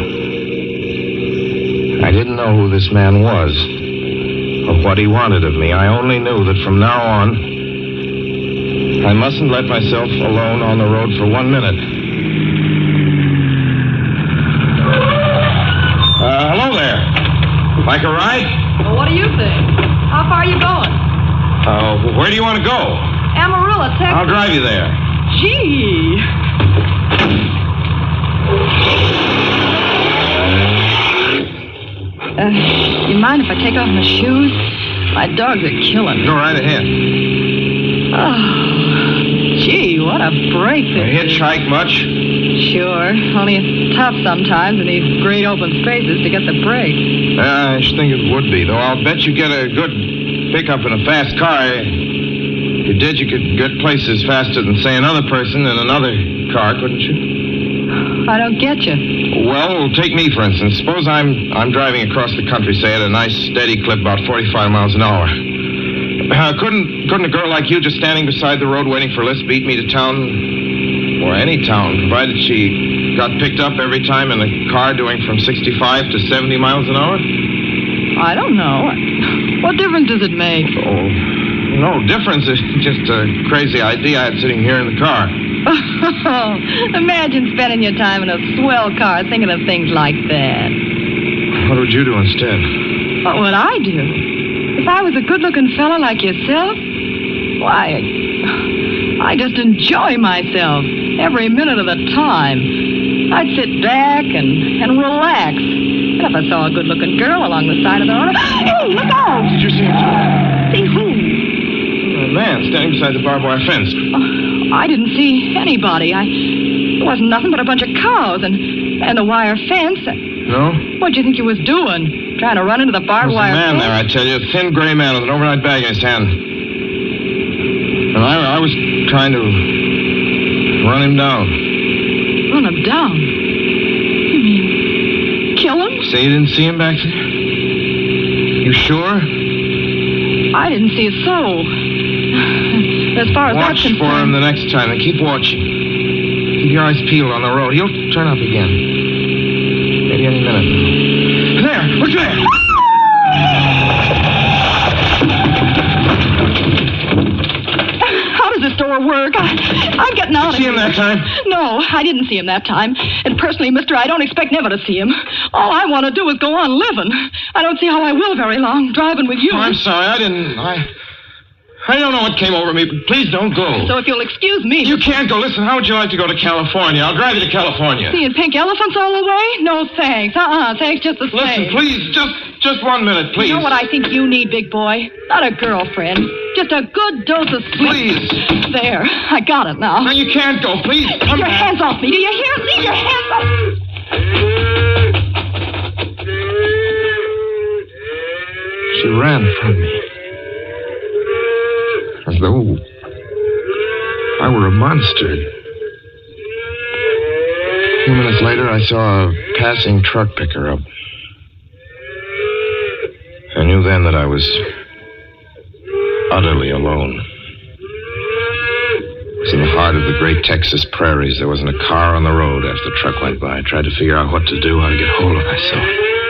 I didn't know who this man was or what he wanted of me. I only knew that from now on, I mustn't let myself alone on the road for 1 minute. Hello there. Like a ride? Well, what do you think? How far are you going? Where do you want to go? Amarillo, Texas. I'll drive you there. Gee. You mind if I take off my shoes? My dogs are killing me. Go right ahead. Oh. Gee, what a break this is. Hitchhike much? Sure. Only it's tough sometimes in these great open spaces to get the break. I should think it would be, though I'll bet you get a good pickup in a fast car. If you did, you could get places faster than, say, another person in another car, couldn't you? I don't get you. Well, take me, for instance. Suppose I'm driving across the country, say, at a nice, steady clip, about 45 miles an hour. Couldn't a girl like you just standing beside the road waiting for a lift beat me to town, or any town, provided she got picked up every time in the car doing from 65 to 70 miles an hour? I don't know. What difference does it make? Oh, no difference. It's just a crazy idea I had sitting here in the car. Imagine spending your time in a swell car thinking of things like that. What would you do instead? What would I do? If I was a good-looking fella like yourself, why, I just enjoy myself every minute of the time. I'd sit back and relax. And if I saw a good-looking girl along the side of the road, hey, look out! Did you see him? See who? A man standing beside the barbed wire fence. I didn't see anybody. It wasn't nothing but a bunch of cows and a wire fence. No? What'd you think you was doing? Trying to run into the barbed wire fence? There's a man there, I tell you. A thin gray man with an overnight bag in his hand. And I was trying to run him down. Run him down? You mean kill him? Say you didn't see him back there? You sure? I didn't see a soul. As far as that's concerned... Watch for him the next time and keep watching. Keep your eyes peeled on the road. He'll turn up again. Maybe any minute. There! Look there! How does this door work? I'm getting out of here. Did you see him that time? No, I didn't see him that time. And personally, mister, I don't expect never to see him. All I want to do is go on living. I don't see how I will very long, driving with you. Oh, I'm sorry. I don't know what came over me, but please don't go. So if you'll excuse me... You can't go. Listen, how would you like to go to California? I'll drive you to California. Seeing pink elephants all the way? No, thanks. Thanks just the same. Listen, please, just 1 minute, please. You know what I think you need, big boy? Not a girlfriend. Just a good dose of sleep. Please. There. I got it now. No, you can't go. Please, come back. Your hands off me. Do you hear? Leave your hands off me. She ran from me. As though I were a monster. A few minutes later, I saw a passing truck pick her up. I knew then that I was utterly alone. It was in the heart of the great Texas prairies. There wasn't a car on the road after the truck went by. I tried to figure out what to do, how to get hold of myself.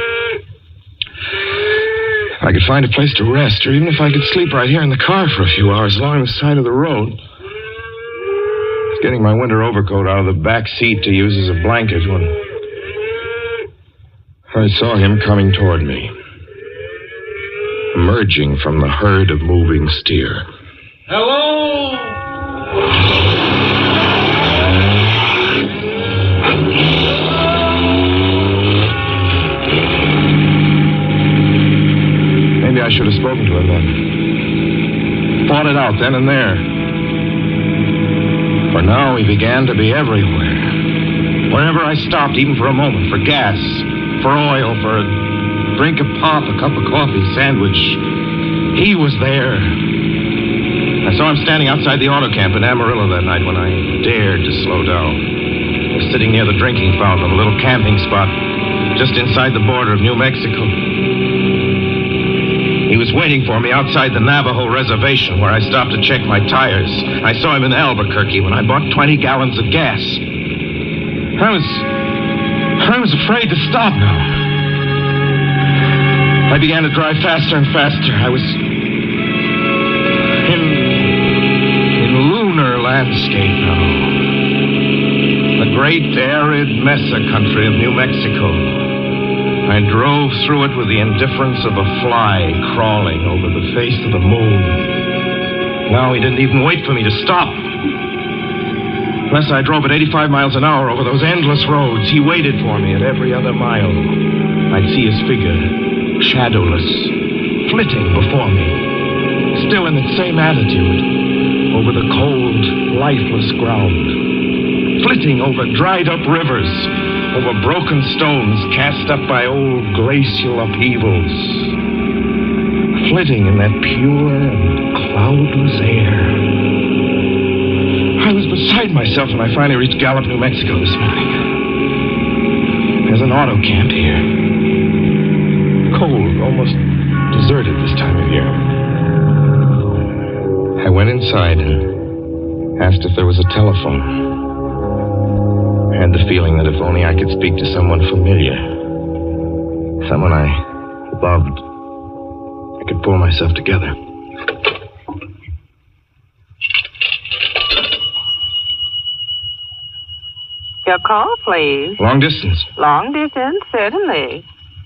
I could find a place to rest, or even if I could sleep right here in the car for a few hours along the side of the road. I was getting my winter overcoat out of the back seat to use as a blanket when I saw him coming toward me. emerging from the herd of moving steer. Hello? Maybe I should have spoken to him then. Fought it out then and there. For now he began to be everywhere. Wherever I stopped, even for a moment, for gas, for oil, for a drink of pop, a cup of coffee, sandwich, he was there. I saw him standing outside the auto camp in Amarillo that night when I dared to slow down. I was sitting near the drinking fountain of a little camping spot just inside the border of New Mexico. He was waiting for me outside the Navajo reservation where I stopped to check my tires. I saw him in Albuquerque when I bought 20 gallons of gas. I was afraid to stop now. I began to drive faster and faster. I was in lunar landscape now. The great arid mesa country of New Mexico. I drove through it with the indifference of a fly crawling over the face of the moon. Now he didn't even wait for me to stop. Unless I drove at 85 miles an hour over those endless roads, he waited for me at every other mile. I'd see his figure, shadowless, flitting before me, still in the same attitude, over the cold, lifeless ground, flitting over dried-up rivers, over broken stones cast up by old glacial upheavals, flitting in that pure and cloudless air. I was beside myself when I finally reached Gallup, New Mexico this morning. There's an auto camp here. Cold, almost deserted this time of year. I went inside and asked if there was a telephone. I had the feeling that if only I could speak to someone familiar, someone I loved, I could pull myself together. Your call, please. Long distance. Long distance, certainly.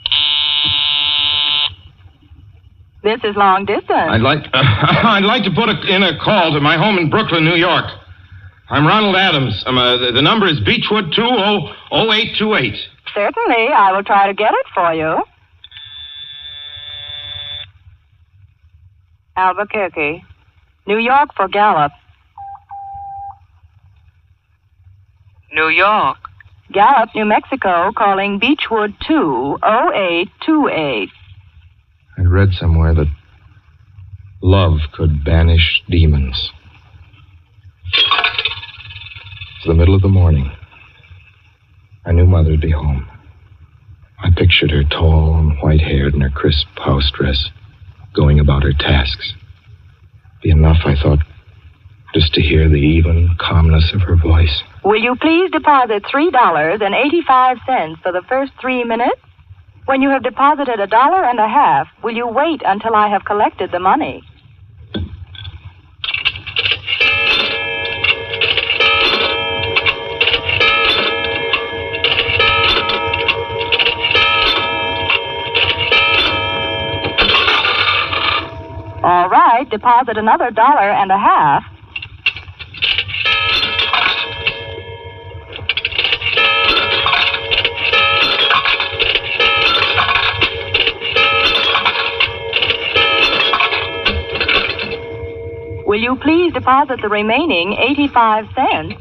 This is long distance. I'd like to put in a call to my home in Brooklyn, New York. I'm Ronald Adams. The number is Beechwood 20828. Certainly, I will try to get it for you. Albuquerque. New York for Gallup. New York. Gallup, New Mexico, calling Beechwood 20828. I read somewhere that love could banish demons. It's the middle of the morning. I knew Mother would be home. I pictured her tall and white-haired in her crisp house dress, going about her tasks. Be enough, I thought, just to hear the even calmness of her voice. Will you please deposit $3.85 for the first 3 minutes? When you have deposited $1.50, will you wait until I have collected the money? All right, deposit another $1.50. Will you please deposit the remaining 85 cents?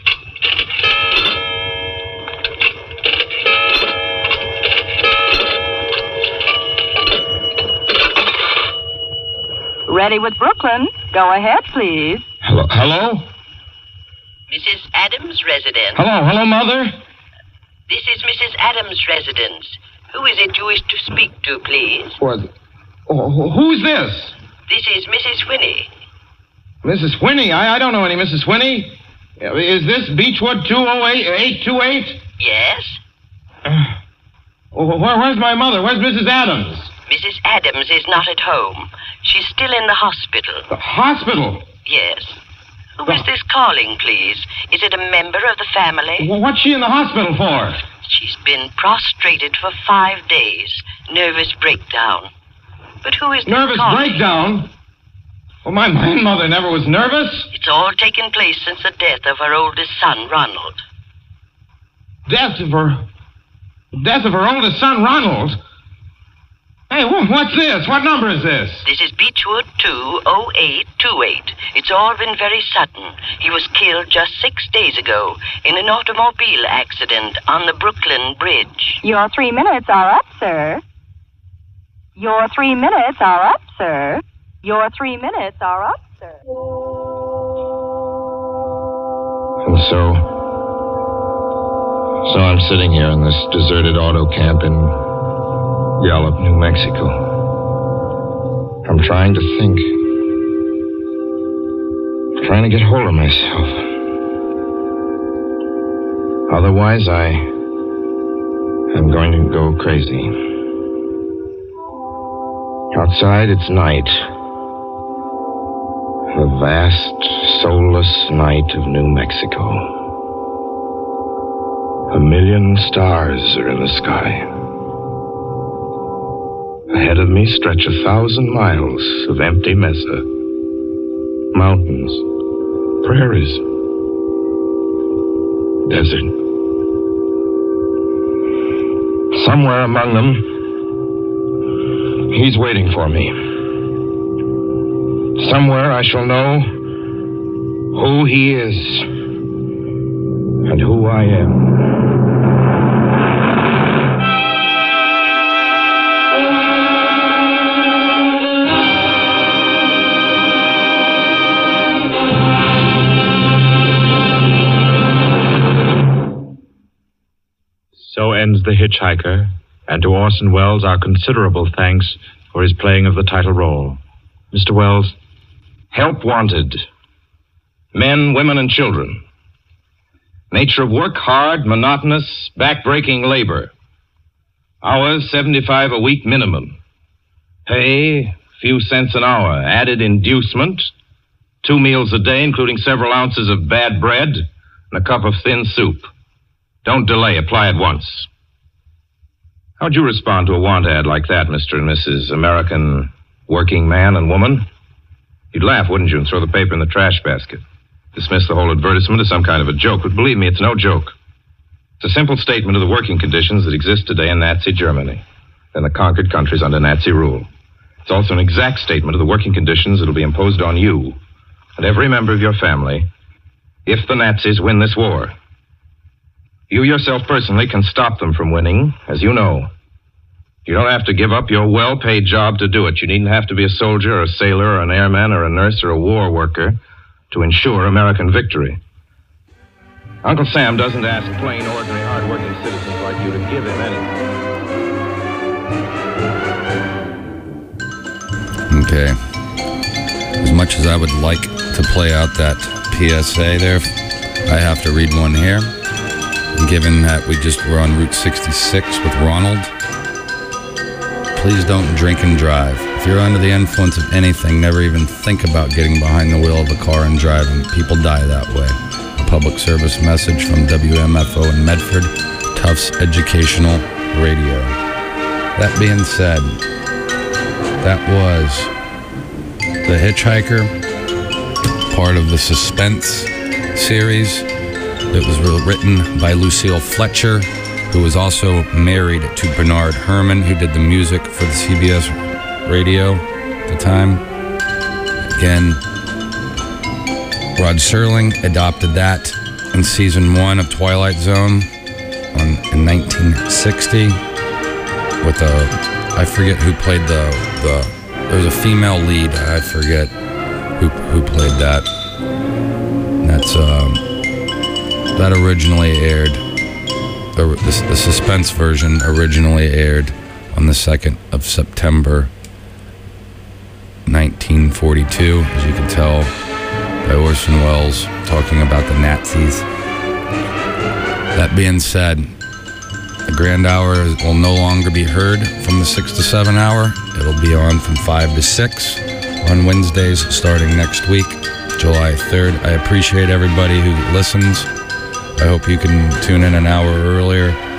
Ready with Brooklyn. Go ahead, please. Hello? Mrs. Adams' residence. Hello, Mother? This is Mrs. Adams' residence. Who is it you wish to speak to, please? What? Who's this? This is Mrs. Whinney. Mrs. Whinney? I don't know any Mrs. Whinney. Is this Beechwood 20828? Yes? Where's my mother? Where's Mrs. Adams? Mrs. Adams is not at home. She's still in the hospital. The hospital? Yes. Who is this calling, please? Is it a member of the family? What's she in the hospital for? She's been prostrated for 5 days. Nervous breakdown. But who is this Nervous calling? breakdown? Well, my mother never was nervous. It's all taken place since the death of her oldest son, Ronald. Death of her oldest son, Ronald. Hey, what's this? What number is this? This is Beechwood 20828. It's all been very sudden. He was killed just 6 days ago in an automobile accident on the Brooklyn Bridge. Your 3 minutes are up, sir. Your 3 minutes are up, sir. Your 3 minutes are up, sir. And so I'm sitting here in this deserted auto camp in Gallup, New Mexico. I'm trying to think. I'm trying to get hold of myself. Otherwise, I'm going to go crazy. Outside, it's night. The vast, soulless night of New Mexico. 1 million stars are in the sky. Ahead of me stretch 1,000 miles of empty mesa. Mountains, prairies, desert. Somewhere among them, he's waiting for me. Somewhere I shall know who he is and who I am. So ends The Hitchhiker, and to Orson Welles our considerable thanks for his playing of the title role. Mr. Welles? Help wanted. Men, women, and children. Nature of work, hard, monotonous, back-breaking labor. Hours, 75 a week minimum. Pay, few cents an hour. Added inducement, 2 meals a day, including several ounces of bad bread and a cup of thin soup. Don't delay. Apply at once. How'd you respond to a want ad like that, Mr. and Mrs. American working man and woman? You'd laugh, wouldn't you, and throw the paper in the trash basket. Dismiss the whole advertisement as some kind of a joke, but believe me, it's no joke. It's a simple statement of the working conditions that exist today in Nazi Germany and the conquered countries under Nazi rule. It's also an exact statement of the working conditions that will be imposed on you and every member of your family if the Nazis win this war. You yourself personally can stop them from winning, as you know. You don't have to give up your well-paid job to do it. You needn't have to be a soldier or a sailor or an airman or a nurse or a war worker to ensure American victory. Uncle Sam doesn't ask plain, ordinary, hard-working citizens like you to give him anything. Okay. As much as I would like to play out that PSA there, I have to read one here. Given that we just were on Route 66 with Ronald, please don't drink and drive. If you're under the influence of anything, never even think about getting behind the wheel of a car and driving. People die that way. A public service message from WMFO in Medford, Tufts Educational Radio. That being said, that was The Hitchhiker, part of the Suspense series. It was written by Lucille Fletcher, who was also married to Bernard Herrmann, who did the music for the CBS radio at the time. Again, Rod Serling adopted that in season 1 of Twilight Zone in 1960 with I forget who played there was a female lead, I forget who played that. And that's that originally aired, the Suspense version originally aired on the 2nd of September 1942, as you can tell by Orson Welles talking about the Nazis. That being said, the Grand Hour will no longer be heard from the 6 to 7 hour. It'll be on from 5 to 6 on Wednesdays starting next week, July 3rd. I appreciate everybody who listens. I hope you can tune in an hour earlier